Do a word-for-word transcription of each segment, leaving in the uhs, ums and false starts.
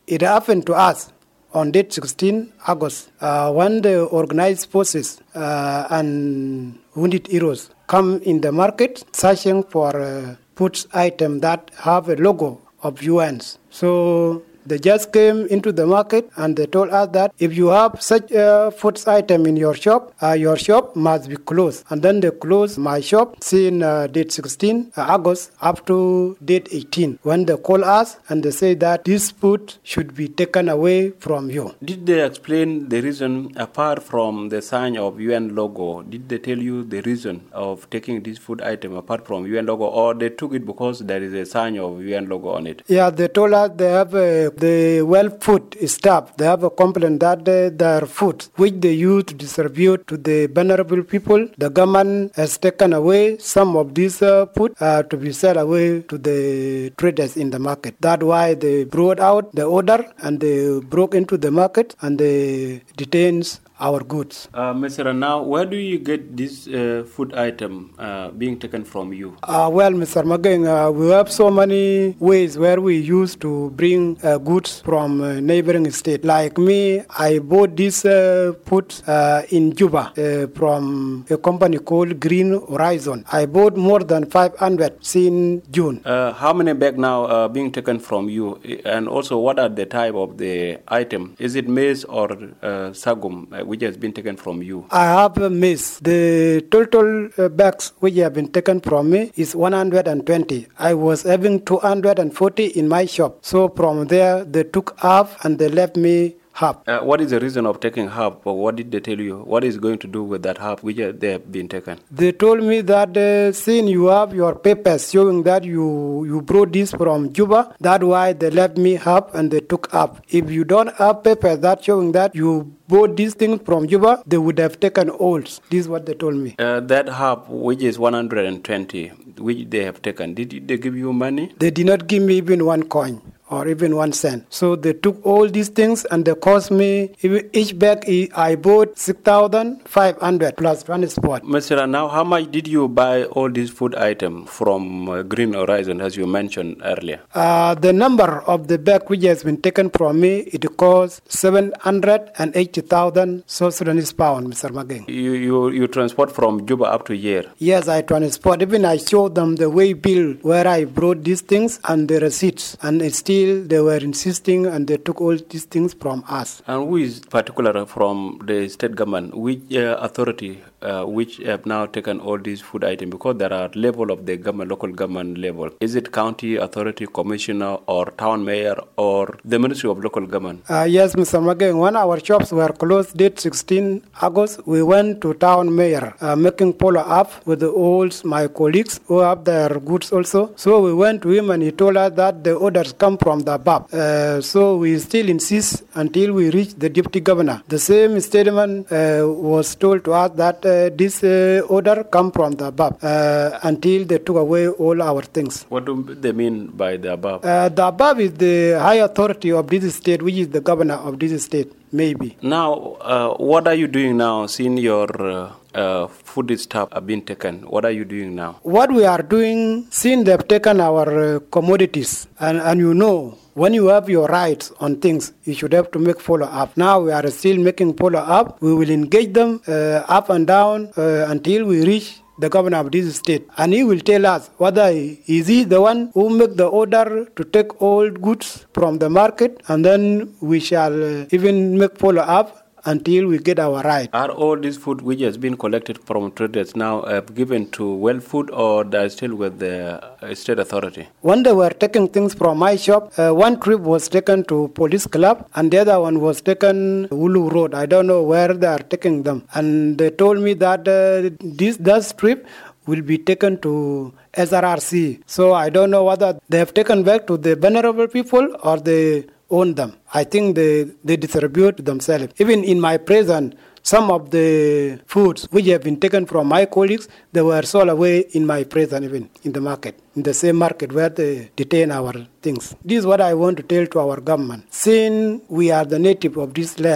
It happened to us on date sixteen August, uh, when the organized forces uh, and wounded heroes come in the market searching for uh, food items that have a logo of U N's. So they just came into the market and they told us that if you have such a food item in your shop, uh, your shop must be closed. And then they closed my shop since uh, date sixteen August up to date eighteen, when they call us and they say that this food should be taken away from you. Did they explain the reason, apart from the sign of U N logo, did they tell you the reason of taking this food item apart from U N logo, or they took it because there is a sign of U N logo on it? Yeah, they told us they have a the well food staff, they have a complaint that they, their food, which they use to distribute to the vulnerable people, the government has taken away some of this uh, food uh, to be sold away to the traders in the market. That's why they brought out the order and they broke into the market and they detained our goods. Uh, Mister Now, where do you get this uh, food item uh, being taken from you? Uh, well, Mister Mageng, uh, we have so many ways where we used to bring uh, goods from uh, neighboring state. Like me, I bought this uh, food uh, in Juba uh, from a company called Green Horizon. I bought more than five hundred since June. Uh, how many bags now are being taken from you? And also, what are the type of the item? Is it maize or uh, sorghum? Uh, which has been taken from you? I have a maize. The total uh, bags which have been taken from me is one hundred twenty. I was having two hundred forty in my shop. So from there, they took half and they left me half. Uh, what is the reason of taking half? Or what did they tell you? What is going to do with that half which uh, they have been taken? They told me that uh, since you have your papers showing that you, you brought this from Juba, that's why they left me half and they took half. If you don't have papers that showing that you bought these things from Juba, they would have taken all. This is what they told me. Uh, that half, which is one hundred twenty, which they have taken, did they give you money? They did not give me even one coin or even one cent. So they took all these things and they cost me, each bag I bought six thousand five hundred plus transport. Mister Now, how much did you buy all these food items from uh, Green Horizon, as you mentioned earlier? Uh, the number of the bag which has been taken from me, it costs seven hundred eighty thousand South Sudanese pounds, Mister Mageng. You, you you transport from Juba up to here? Yes, I transport. Even I showed them the way bill where I brought these things and the receipts, and it's still they were insisting and they took all these things from us. And who is particular from the state government? Which uh, authority uh, which have now taken all these food items? Because there are level of the government, local government level. Is it county authority, commissioner, or town mayor, or the Ministry of Local Government? Uh, yes, Mister Mageng. When our shops were closed date sixteen August, we went to town mayor, uh, making follow up with the all my colleagues who have their goods also. So we went to him and he told us that the orders come from the above. Uh, so we still insist until we reach the deputy governor. The same statement uh, was told to us that uh, this uh, order come from the above uh, until they took away all our things. What do they mean by the above? Uh, the above is the high authority of this state, which is the governor of this state. Maybe. Now, uh, what are you doing now, seeing your uh, uh, food stuff have been taken? What are you doing now? What we are doing, since they've taken our uh, commodities, and, and you know, when you have your rights on things, you should have to make follow-up. Now we are still making follow-up. We will engage them uh, up and down uh, until we reach the governor of this state, and he will tell us whether he, is he the one who make the order to take all goods from the market, and then we shall uh, even make follow-up until we get our right. Are all this food which has been collected from traders now uh, given to Well Food, or they are still with the uh, state authority? When they were taking things from my shop, uh, one trip was taken to Police Club and the other one was taken Ulu Road. I don't know where they are taking them. And they told me that uh, this that strip will be taken to S R R C. So I don't know whether they have taken back to the vulnerable people or they own them. I think they, they distribute themselves. Even in my prison, some of the foods which have been taken from my colleagues, they were sold away in my prison, even in the market, in the same market where they detain our things. This is what I want to tell to our government. Since we are the native of this land,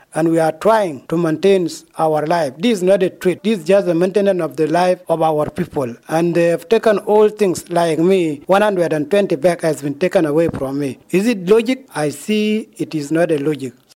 and we are trying to maintain our life. This is not a treat. This is just the maintenance of the life of our people. And they have taken all things like me. one hundred twenty bags has been taken away from me. Is it logic? I see it is not a logic.